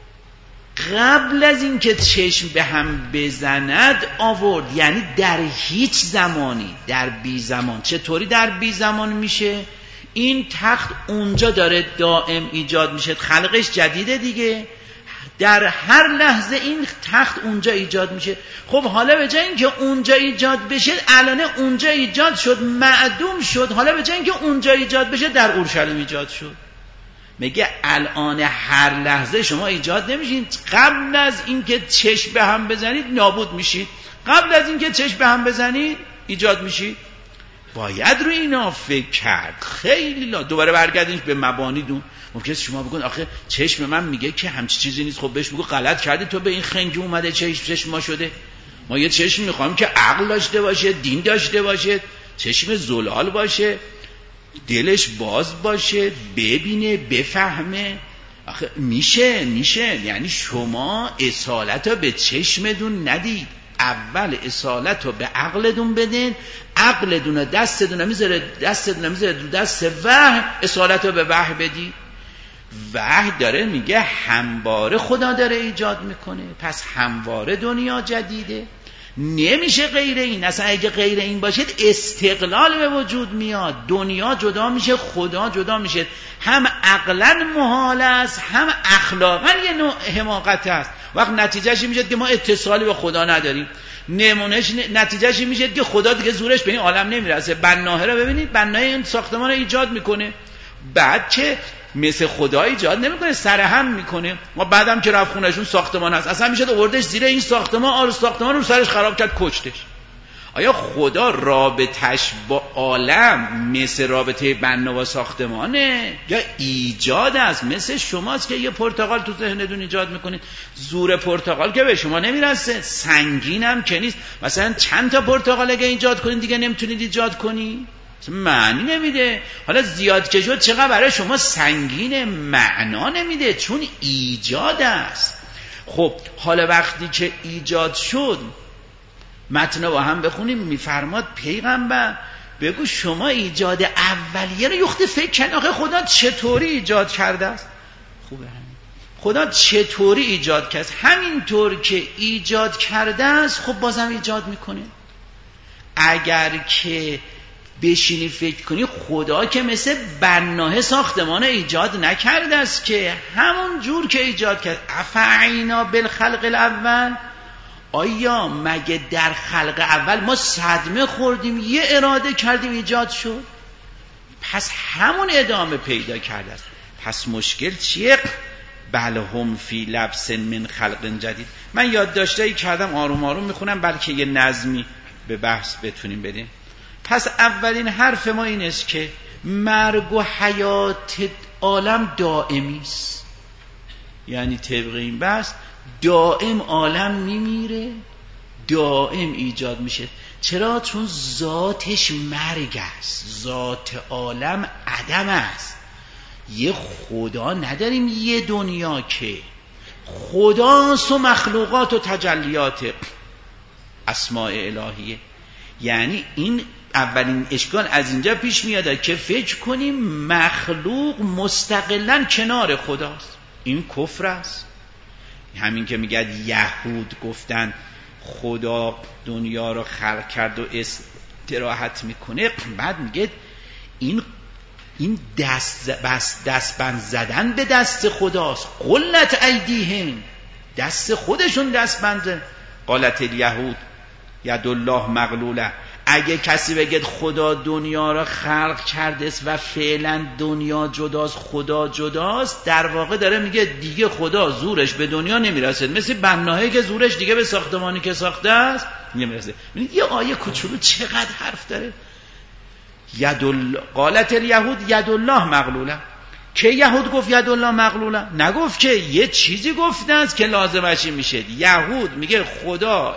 قبل از این که چشم به هم بزند آورد، یعنی در هیچ زمانی، در بی زمان. چطوری در بی زمان میشه؟ این تخت اونجا داره دائم ایجاد میشه، خلقش جدیده دیگه. در هر لحظه این تخت اونجا ایجاد میشه. خب حالا به جای اینکه اونجا ایجاد بشه، الان اونجا ایجاد شد، معدوم شد. حالا به جای اینکه اونجا ایجاد بشه، در اورشلیم ایجاد شد. میگه الان هر لحظه شما ایجاد نمیشین. قبل از اینکه چشم به هم بزنید نابود میشید. قبل از اینکه چشم به هم بزنید ایجاد میشید. باید روی اینا فکر کرد. خیلی دوباره برگردین به مبانیدون. ممکنه شما بگون آخه چشم من میگه که همچی چیزی نیست. خب بهش بگو غلط کردی تو به این خنگی اومده چشم ما شده. ما یه چشم میخوایم که عقل داشته باشه، دین داشته باشه، چشم زلال باشه، دلش باز باشه، ببینه، بفهمه. آخه میشه. یعنی شما اصالت رو به چشمتون ندید، اول اصالت رو به عقلتون بدین. عقلتون رو دستتون میذاره رو دست وحی، اصالت رو به وحی بدید. وحی داره میگه همواره خدا داره ایجاد میکنه. پس همواره دنیا جدیده، نمیشه غیر این. اصلا اگه غیر این باشید استقلال به وجود میاد، دنیا جدا میشه، خدا جدا میشه. هم عقلا محال است، هم اخلاقا یه نوع حماقت است. وقت نتیجهش میشه که ما اتصالی به خدا نداریم. نتیجهش میشه که خدا دیگه زورش به این عالم نمیرسه. بناه رو ببینید، بنای این ساختمان رو ایجاد میکنه، بعد که مثل خدا ایجاد نمیکنه، سرهم میکنه. ما بعدم که رفت خونهشون ساختمان هست، اصلا میشه آوردش زیر این ساختمان، ساختمان رو سرش خراب کرد، کشتش. آیا خدا رابطش با عالم مثل رابطه بنا با ساختمانه یا ایجاد است؟ مثل شماست که یه پرتقال تو ذهنتون ایجاد میکنید. زور پرتقال که به شما نمیرسه، سنگینم که نیست. مثلا چند تا پرتقال اگه ایجاد کنید دیگه نمیتونید ایجاد کنی، معنی نمیده. حالا زیاد که شد چقدر برای شما سنگین، معنا نمیده، چون ایجاد است. خب حالا وقتی که ایجاد شد، متن با هم بخونیم، میفرماد پیغمبر بگو شما ایجاد اولیه رو یخت فکر کن، آخه خدا چطوری ایجاد کرده است؟ خوبه همین. خدا چطوری ایجاد کرده است؟ همینطور که ایجاد کرده است خب بازم ایجاد میکنه. اگر که بشینی فکر کنی خدا که مثل بناه ساختمان ایجاد نکرده است، که همون جور که ایجاد کرد. افعینا بالخلق الاول، آیا مگه در خلق اول ما صدمه خوردیم یه اراده کردیم ایجاد شد؟ پس همون ادامه پیدا کرده است. پس مشکل چیه؟ بل هم فی لبس من خلق جدید. من یادداشتایی کردم آروم آروم میخونم بلکه یه نظمی به بحث بتونیم بدیم. پس اولین حرف ما این است که مرگ و حیات عالم دائمی است. یعنی طبق این بحث دائم عالم میمیره، دائم ایجاد میشه. چرا؟ چون ذاتش مرگ است، ذات عالم عدم است. یه خدا نداریم یه دنیا، که خداست و مخلوقات و تجلیات اسماء الهیه. یعنی این اولین اشکال از اینجا پیش میاد که فکر کنیم مخلوق مستقلاً کنار خداست. این کفر است. همین که میگه یهود گفتن خدا دنیا رو خلق کرد و استراحت میکنه، بعد میگه این دستبند زدن به دست خداست. قلت ایدیهم، دست خودشون دستبنده. قالت الیهود ید الله مغلوله. اگه کسی بگه خدا دنیا را خلق کرده است و فعلا دنیا جداست، خدا جداست، در واقع داره میگه دیگه خدا زورش به دنیا نمیرسه، مثل بناهی که زورش دیگه به ساختمانی که ساخته است نمیرسه. ببینید یه آیه کوچولو چقدر حرف داره. قالت الیهود ید الله مغلوله. که یهود گفت ید الله مغلوله؟ نگفت که یه چیزی گفته است که لازمش میشه. یهود میگه خدا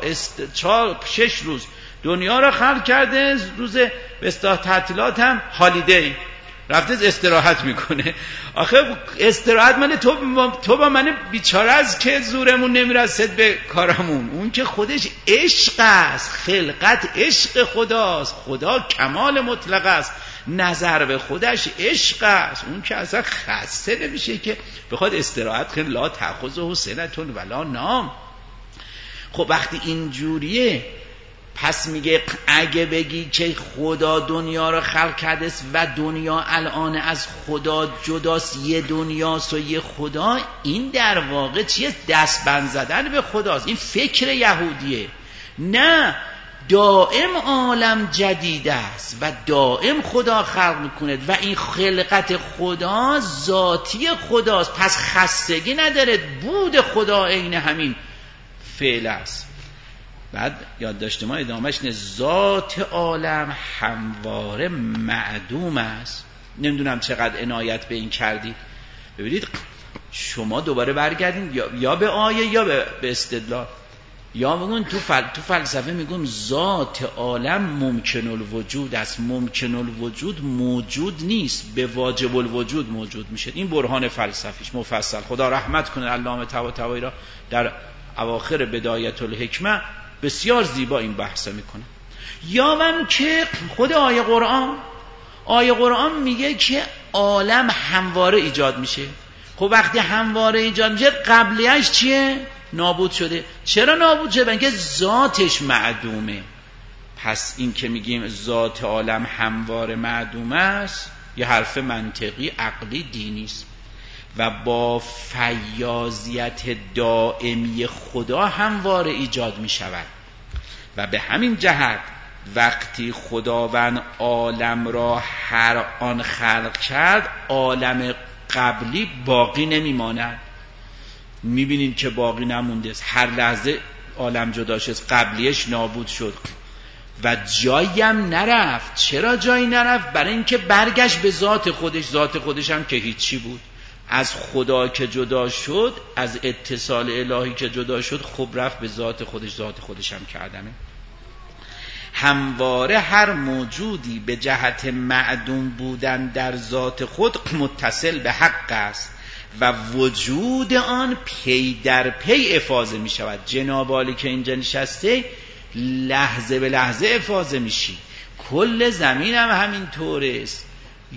6 روز دنیا رو خلق کرده، روز به اصطلاح تعطیلات هم هالیدی رفته استراحت میکنه. آخه استراحت من تو با من بیچاره است که زورمون نمیرسد به کارمون. اون که خودش عشق است، خلقت عشق خداست، خدا کمال مطلق است، نظر به خودش عشق است. اون که اصلا خسته نمیشه که بخواد استراحت کنه. لا تأخذه سنة ولا نوم. خب وقتی اینجوریه، پس میگه اگه بگی که خدا دنیا رو خلق کرده است و دنیا الان از خدا جداست، یه دنیاست و یه خدا، این در واقع چیه؟ دستبند زدن به خداست. این فکر یهودیه. نه، دائم عالم جدید است و دائم خدا خلق میکنه و این خلقت خدا ذاتی خداست، پس خستگی نداره. بود خدا عین همین فعل است. بعد یادداشت ما ادامهش نه، ذات عالم همواره معدوم است. نمیدونم چقدر عنایت به این کردید. ببینید شما دوباره برگردین یا به آیه یا به استدلال، یا میگن تو فلسفه میگن ذات عالم ممکن الوجود است. ممکن الوجود موجود نیست، به واجب الوجود موجود میشه. این برهان فلسفیش مفصل، خدا رحمت کنه علامه طباطبایی را، در اواخر بدایت الحکمه بسیار زیبا این بحث میکنه. یا من که خود آیه قرآن میگه که عالم همواره ایجاد میشه. خب وقتی همواره ایجاد میشه قبلیش چیه؟ نابود شده. چرا نابود شده؟ بلکه ذاتش معدومه. پس این که میگیم ذات عالم همواره معدوم است یه حرف منطقی عقلی دینی است و با فیاضیت دائمی خدا همواره ایجاد می شود. و به همین جهت وقتی خداوند عالم را هر آن خلق کرد، عالم قبلی باقی نمی ماند. می بینیم که باقی نمونده است. هر لحظه عالم جدا شد، قبلیش نابود شد و جایی هم نرفت. چرا جایی نرفت؟ برای اینکه برگشت به ذات خودش. ذات خودش هم که هیچی بود. از خدا که جدا شد، از اتصال الهی که جدا شد، خب رفت به ذات خودش. ذات خودش هم که عدمه. همواره هر موجودی به جهت معدوم بودن در ذات خود متصل به حق است و وجود آن پی در پی افاضه می شود. جناب عالی که اینجا نشسته لحظه به لحظه افاضه میشی. کل زمین هم همین طوره است،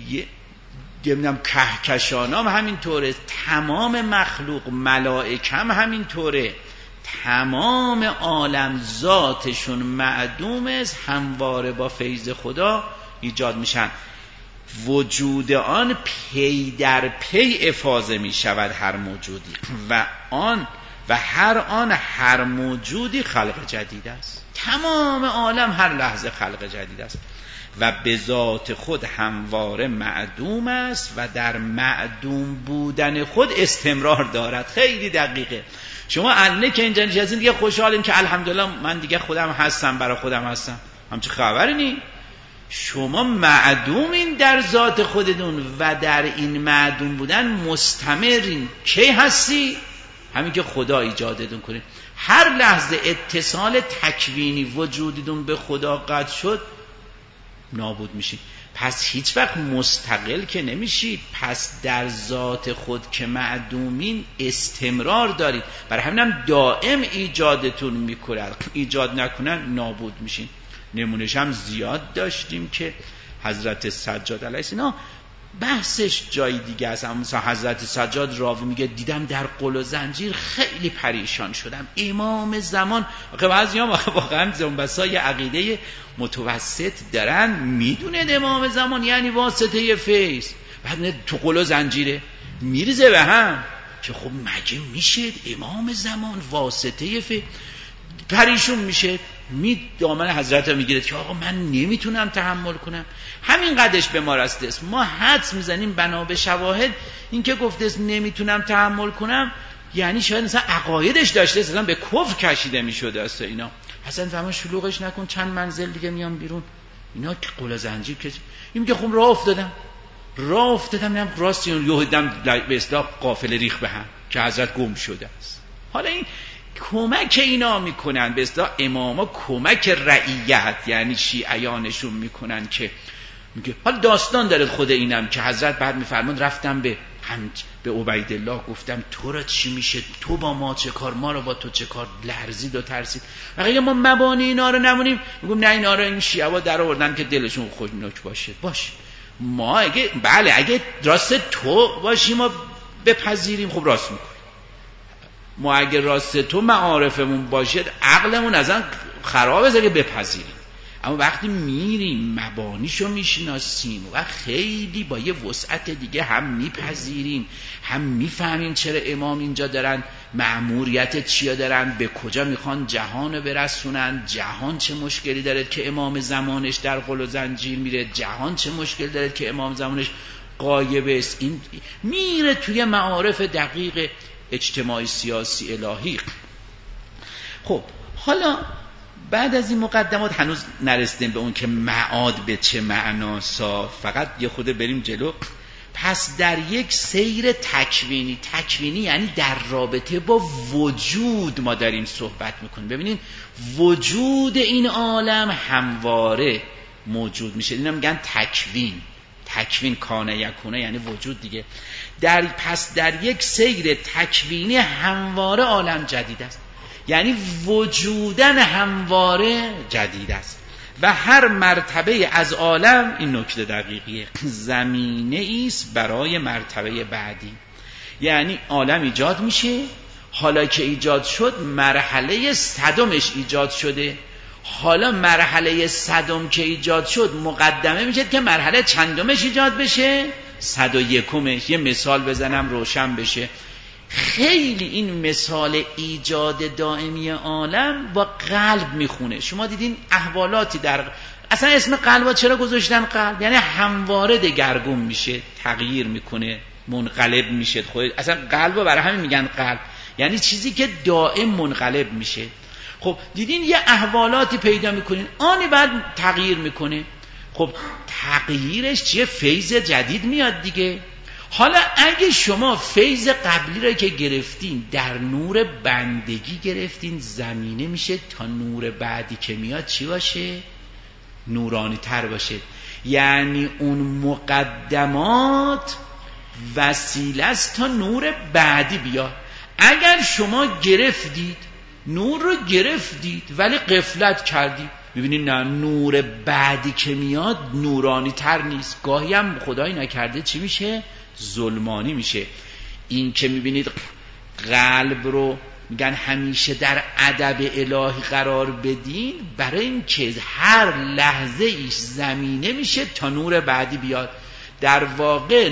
نمیدونم کهکشان هم همین طوره، تمام مخلوق ملائکه هم همین طوره، تمام عالم ذاتشون معدوم است، همواره با فیض خدا ایجاد میشن. وجود آن پی در پی افاضه می شود هر موجودی و هر موجودی خلق جدید است. تمام عالم هر لحظه خلق جدید است و به ذات خود همواره معدوم است و در معدوم بودن خود استمرار دارد. خیلی دقیقه. شما الان که اینجا نشستین دیگه خوشحالین که الحمدلله من دیگه خودم هستم، برای خودم هستم، همچه خبری نی؟ شما معدومین در ذات خودتون و در این معدوم بودن مستمرین. کی هستی؟ همین که خدا ایجادتون کنه. هر لحظه اتصال تکوینی وجودتون به خدا قطع شد نابود میشید. پس هیچ وقت مستقل که نمیشید، پس در ذات خود که معدومین استمرار دارید. برای همینم دائم ایجادتون میکنن، ایجاد نکنن نابود میشین. نمونهش هم زیاد داشتیم که حضرت سجاد علیه السلام بحثش جای دیگه است. مثلا حضرت سجاد راوی میگه دیدم در قل و زنجیر خیلی پریشان شدم. امام زمان بعضی هم واقعا زنبسای عقیده متوسط دارن، میدونه امام زمان یعنی واسطه فیض، بعد تو قل و زنجیره میریزه به هم که خب مگه میشه امام زمان واسطه فیض؟ پریشون میشه، دامن حضرت میگیره که آقا من نمیتونم تحمل کنم. همین قدش به ما رسیده است. ما حدس میزنیم بنا به شواهد این که گفته است نمیتونم تحمل کنم، یعنی شاید مثلا عقایدش داشته است، مثلا به کفر کشیده میشده است. اینا حسن فهمان شلوغش نکن، چند منزل دیگه میام بیرون. اینا که قل زنجیر که این میگه خب راه افتادم نم راستی اون یهودم به اصطلاح قافله ریخ به هم که حضرت گم شده است. حالا این کمک اینا میکنن، به اصطلاح اماما کمک رعیت یعنی شیعیانشون میکنن که میگه حالا داستان داره خود اینم که حضرت بعد میفرمان رفتم به عبیدالله گفتم تو را چی میشه، تو با ما چه کار، ما را با تو چه کار، لرزید و ترسید. اگه ما مبانی اینا رو نمونیم میگم نه اینا رو این شیعه در آوردن که دلشون خوشناک باشه. ما اگه راست تو باشیم ما بپذیریم، خب راست میکنیم. ما اگه راست تو معارفمون باشه عقلمون ازن خرابه که بپذیریم. اما وقتی میریم مبانیشو میشناسیم و خیلی با یه وسعت دیگه هم میپذیریم، هم میفهمیم چرا امام اینجا دارن مأموریت چیا دارن، به کجا میخوان جهانو برسونن، جهان چه مشکلی داره که امام زمانش در قل و زنجیر میره، جهان چه مشکلی داره که امام زمانش غایبه است. این میره توی معارف دقیق اجتماعی سیاسی الهی. خب حالا بعد از این مقدمات هنوز نرسیدیم به اون که معاد به چه معناسا، فقط یه خود بریم جلو. پس در یک سیر تکوینی یعنی در رابطه با وجود ما داریم صحبت میکنیم. ببینید وجود این عالم همواره موجود میشه، اینا میگن تکوین کانه یکونه یعنی وجود دیگه. پس در یک سیر تکوینی همواره عالم جدید است، یعنی وجودن همواره جدید است و هر مرتبه از عالم، این نکته دقیقیه، زمینه است برای مرتبه بعدی. یعنی عالم ایجاد میشه، حالا که ایجاد شد مرحله صدمش ایجاد شده، حالا مرحله صدم که ایجاد شد مقدمه میشه که مرحله چندمش ایجاد بشه، 101مش. یه مثال بزنم روشن بشه. خیلی این مثال ایجاد دائمی عالم با قلب میخونه. شما دیدین احوالاتی اصلا اسم قلب چرا گذاشتن قلب؟ یعنی همواره دگرگون میشه، تغییر میکنه، منقلب میشه. اصلا قلب برای همین میگن قلب، یعنی چیزی که دائم منقلب میشه. خب دیدین یه احوالاتی پیدا میکنین، آنی بعد تغییر میکنه. خب تغییرش چیه؟ فیض جدید میاد دیگه. حالا اگه شما فیض قبلی را که گرفتین در نور بندگی گرفتین، زمینه میشه تا نور بعدی که میاد چی باشه؟ نورانی تر باشه. یعنی اون مقدمات وسیله است تا نور بعدی بیاد. اگر شما گرفتید نور رو گرفتید ولی غفلت کردید، ببینید نه، نور بعدی که میاد نورانی تر نیست، گاهی هم خدایی نکرده چی میشه؟ ظلمانی میشه. این که میبینید قلب رو میگن همیشه در ادب الهی قرار بدین، برای این که هر لحظه ایش زمینه میشه تا نور بعدی بیاد. در واقع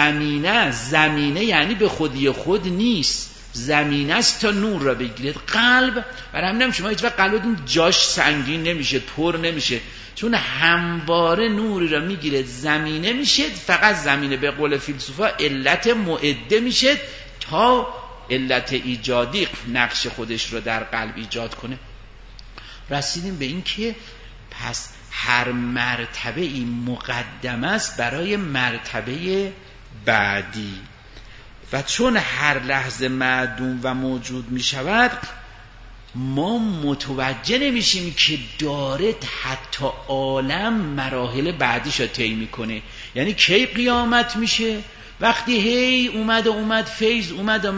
زمینه یعنی به خودی خود نیست، زمینه است تا نور را بگیرید. قلب برای همین شما هیچ وقت قلبتون جاش سنگین نمیشه، پر نمیشه، چون همواره نوری را میگیره زمینه میشه. فقط زمینه به قول فیلسوفا علت معده میشه تا علت ایجادی نقش خودش رو در قلب ایجاد کنه. رسیدیم به این که پس هر مرتبه این مقدمه است برای مرتبه بعدی، و چون هر لحظه معدوم و موجود می شود ما متوجه نمیشیم که داره حتی عالم مراحل بعدیش رو طی میکنه. یعنی کی قیامت میشه؟ وقتی هی اومد فیض اومد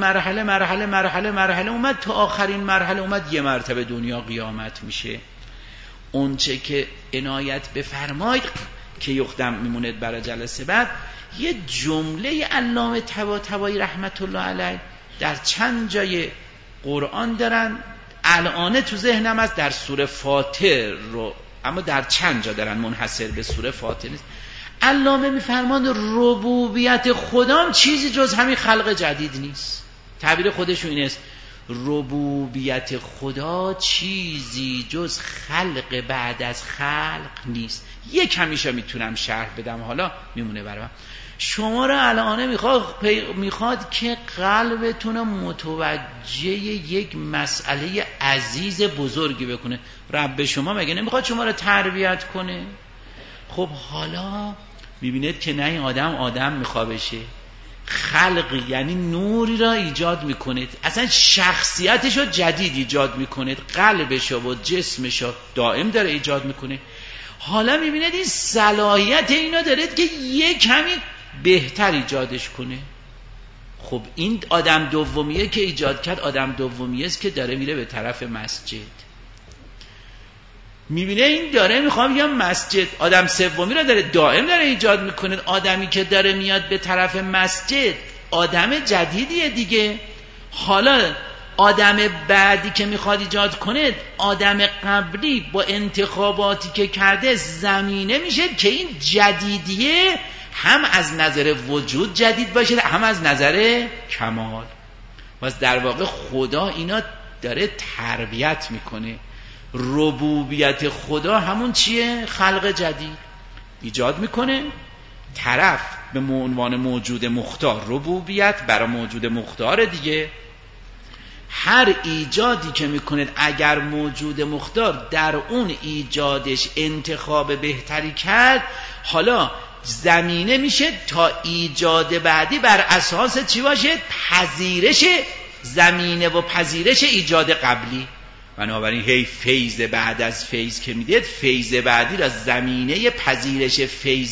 مرحله اومد تا آخرین مرحله اومد، یه مرتبه دنیا قیامت میشه. اونچه که عنایت بفرمایید که یخدم میموند برای جلسه بعد، یه جمله علامه طباطبایی رحمت الله علیه در چند جای قرآن دارن، الان تو ذهنم است، در سوره فاطر رو، اما در چند جا دارن، منحصر به سوره فاطر نیست. علامه میفرمان ربوبیت خدا چیزی جز همین خلق جدید نیست. تعبیر خودشون این است، ربوبیت خدا چیزی جز خلق بعد از خلق نیست. یک همیشه میتونم شرح بدم، حالا میمونه برام. شما را الان میخواد که قلبتون متوجه یک مسئله عزیز بزرگی بکنه. رب شما مگه نمیخواد شما را تربیت کنه؟ خب حالا میبینید که نه، این آدم میخواد بشه خلق، یعنی نوری را ایجاد میکنید، اصلا شخصیتش رو جدید ایجاد میکنید، قلبش و جسمش رو دائم داره ایجاد میکنه. حالا میبینید این صلاحیت اینا دارید که یک کمی بهتر ایجادش کنه. خب این آدم دومیه که ایجاد کرد، آدم دومیه است که داره میره به طرف مسجد. میبینه این داره میخوام بگم مسجد، آدم سومی رو داره دائم داره ایجاد میکنه. آدمی که داره میاد به طرف مسجد آدم جدیدیه دیگه. حالا آدم بعدی که میخواد ایجاد کنه، آدم قبلی با انتخاباتی که کرده زمینه میشه که این جدیدیه هم از نظر وجود جدید باشه، هم از نظر کمال. پس در واقع خدا اینا داره تربیت میکنه. ربوبیت خدا همون چیه؟ خلق جدید ایجاد میکنه. طرف به عنوان موجود مختار، ربوبیت برای موجود مختار دیگه. هر ایجادی که میکنه اگر موجود مختار در اون ایجادش انتخاب بهتری کرد، حالا زمینه میشه تا ایجاد بعدی بر اساس چی باشه؟ پذیرش زمینه و پذیرش ایجاد قبلی. بنابراین هی فیض بعد از فیض که میدید، فیض بعدی را زمینه پذیرش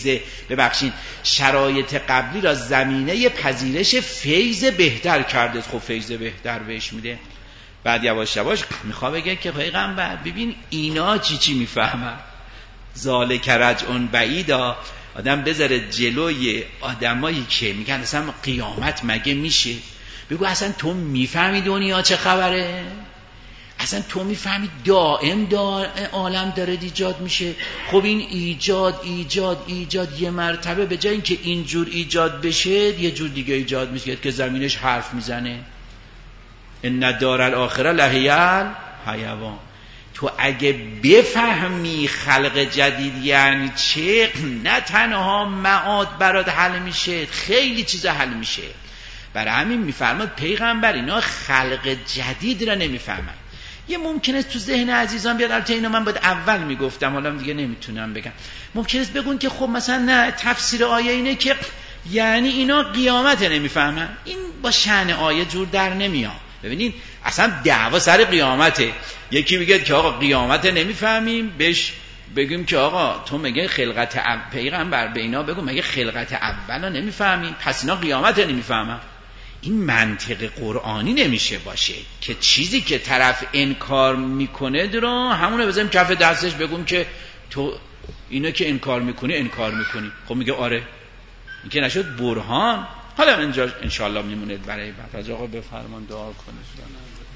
شرایط قبلی را زمینه پذیرش فیض بهتر کرده. خب فیض بهتر بهش میده. بعد یواش یواش میخواد بگه که پیغمبر ببین اینا چی میفهمن، ذالک رجعون بعیدا. آدم بذاره جلوی آدمایی که میگن اصلا قیامت مگه میشه، بگو اصلا تو میفهمی دنیا چه خبره؟ اصلا تو میفهمی دائم عالم داره ایجاد میشه؟ خب این ایجاد یه مرتبه به جای اینکه اینجور ایجاد بشه یه جور دیگه ایجاد میشه که زمینش حرف میزنه. ان دار الاخره لهی الحیوان. تو اگه بفهمی خلق جدید یعنی چه، نه تنها معاد برات حل میشه، خیلی چیزا حل میشه. برای همین میفرماد پیغمبر اینا خلق جدید را نمیفهمن. یه ممکنه تو ذهن عزیزان بیاد، البته اینو من باید اول میگفتم، حالا دیگه نمیتونم بگم. ممکنه بگون که خب مثلا نه، تفسیر آیه اینه که یعنی اینا قیامت نمیفهمن. این با شأن آیه جور در نمیاد. ببینید اصلا دعوا سر قیامته. یکی میگه که آقا قیامت نمیفهمیم، بهش بگیم که آقا تو مگه خلقت پیغمبر به اینا بگو مگه خلقت اولا نمیفهمی؟ پس اینا قیامت نمیفهمن. این منطق قرآنی نمیشه باشه که چیزی که طرف انکار میکنه رو همونه بذاریم کف دستش بگم که تو اینو که انکار میکنی. خب میگه آره، این که نشد برهان. حالا اینجا انشاءالله میمونه برای بعد. از آقا بفرمان دعا کنید.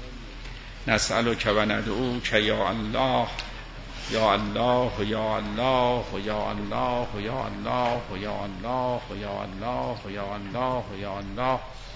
نسألک و ندعوک یا الله یا الله یا الله یا الله یا الله یا الله یا الله یا الله یا الله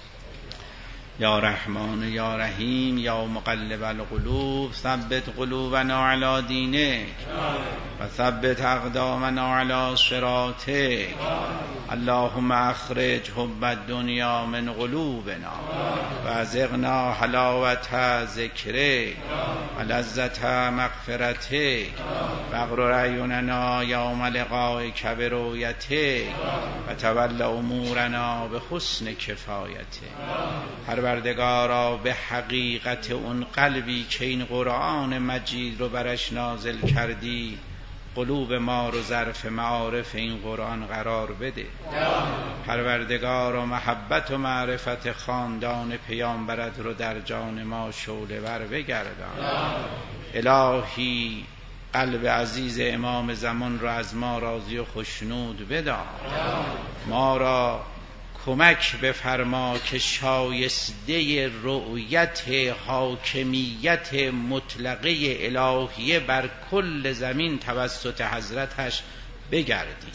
یا رحمان یا رحیم یا مقلب القلوب ثبت قلوبنا علی دینک و ثبت اقدامنا علی صراطک. اللهم اخرج حب الدنیا من قلوبنا و ازغنا حلاوت ذکرک و لذت مغفرتک و اغرر اعیننا یوم لقائک برؤیتک و تول امورنا به حسن کفایتک. پروردگارا به حقیقت اون قلبی که این قرآن مجید رو برش نازل کردی قلوب ما رو ظرف معارف این قرآن قرار بده. پروردگارا محبت و معرفت خاندان پیامبرت رو در جان ما شعله ور بگردان. الهی قلب عزیز امام زمان رو از ما راضی و خشنود بدار. ما را کمک بفرما که شایسته رؤیت حاکمیت مطلقه الهیه بر کل زمین توسط حضرتش بگردیم.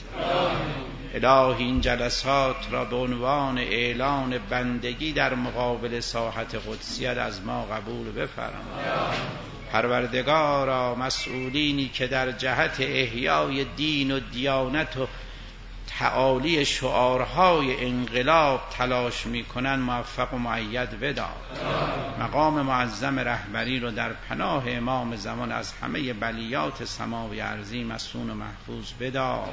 الهی این جلسات را به عنوان اعلان بندگی در مقابل ساحت قدسیت از ما قبول بفرما. پروردگارا مسئولینی که در جهت احیای دین و دیانت و تعالی شعارهای انقلاب تلاش میکنن موفق و مؤید بدار. مقام معظم رهبری رو در پناه امام زمان از همه بلیات سماوی ارضی مصون و محفوظ بدار.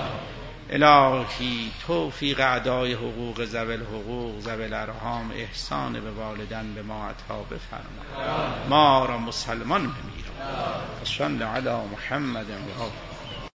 الهی توفیق ادای حقوق ذوی الحقوق ذوی الارحام احسان به والدین به ما عطا بفرما. ما را مسلمان بمیر. صلی علی محمد و